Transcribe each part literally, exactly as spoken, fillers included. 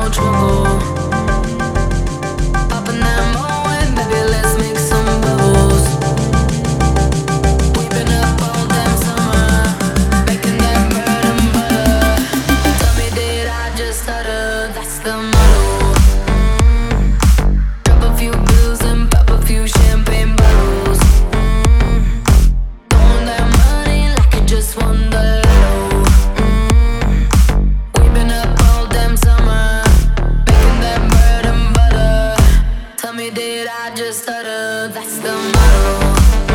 no trouble. Popping that moe, baby, let's make some bubbles. We've been up all damn summer, making that bread and butter. Tell me, did I just stutter? That's the motto. Mm. Drop a few bills and pop a few champagne bottles. Mm. Throwing that money like you just won the lotto. Mm. We've been up all damn summer, making that bread and butter. Tell me, did I just stutter? That's the motto.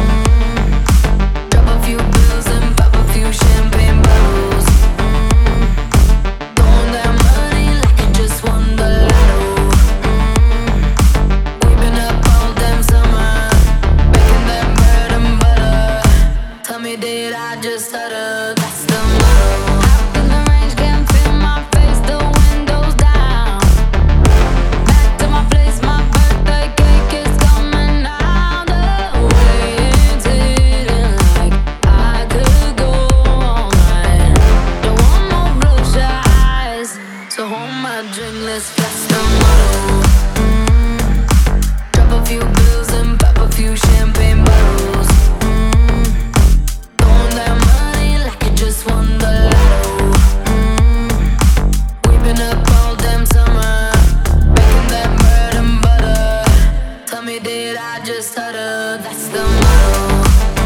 Mm. Drop a few bills and pop a few champagne bottles. Mm. Throwing that money like you just won the lotto. Mm. We've been up all damn summer, making that bread and butter. Tell me, did I just stutter? That's the motto. Out in the range, can't feel my face, the windows down. Back to my place, my birthday cake is coming out. The wind's hitting like I could go all night. Don't want no blue eyes, so hold my drink, let's flex the motto. Mm. Drop a few bills and pop a few champagne bottles. Mm. Throwing that money like you just won the lotto. Mm. We've been up all damn summer, making that bread and butter. Tell me, did I just stutter? That's the motto.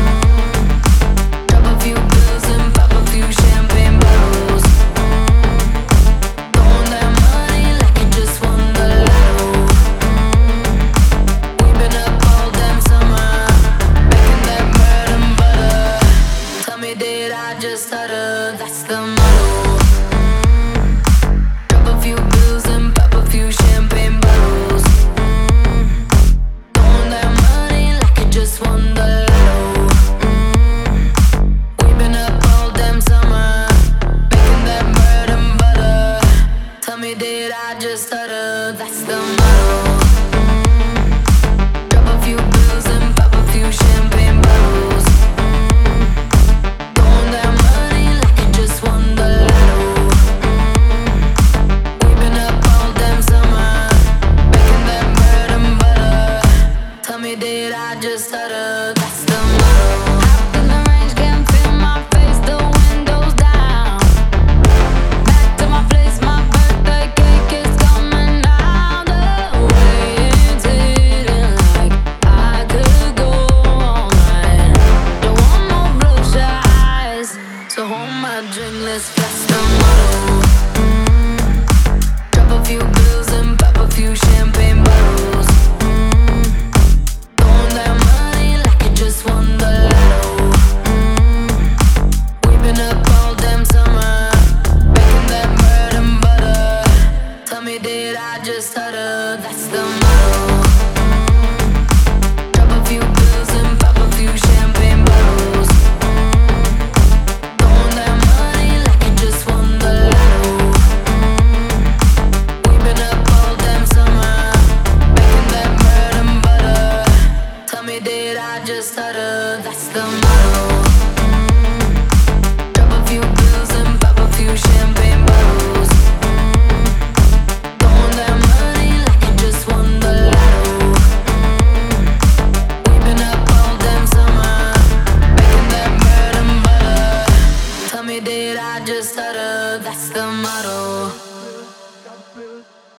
Mm. Drop a few bills and pop a few champagne bottles. Mm. Throwing that money like you just won the lotto. Mm. We've been up all damn summer, making that bread and butter. Tell me, did I just stutter? That's the motto. Mm. Drop a few bills and pop a few champagne bottles. Mm. Throwing that money like you just won the lotto. Mm. We've been up all damn summer, making that bread and butter. Tell me, did I just stutter? That's the motto. Mm. Drop a few bills and pop a few champagne bottles. Mm. Throwing that money like you just won the lotto. Mm. We've been up all damn summer, making that bread and butter. Tell me, did I just stutter? That's the motto. Out in the range, can't feel my face, the windows down. Back to my place, my birthday cake is coming out. The wind's hitting like I could go all night. Don't want no blue eyes, so hold my drink, let's flex the motto. Mm. Drop a few bills and pop a few champagne bottles. Mm. Throwing that money like you just won the lotto. Mm. We've been up all damn summer, making that bread and butter. Tell me, did I just stutter? That's the motto. Mm. Drop a few bills and pop a few champagne bottles. Mm. Throwing that money like you just won the lotto. Mm. We've been up all damn summer, making that bread and butter. Tell me, did I just stutter? That's the motto. Mm. Drop a few bills and pop a few champagne bottles. Mm. Throwing that money like you just won the lotto. Mm. We've been up all damn summer, making that bread and butter. Tell me, did I just stutter? That's the motto.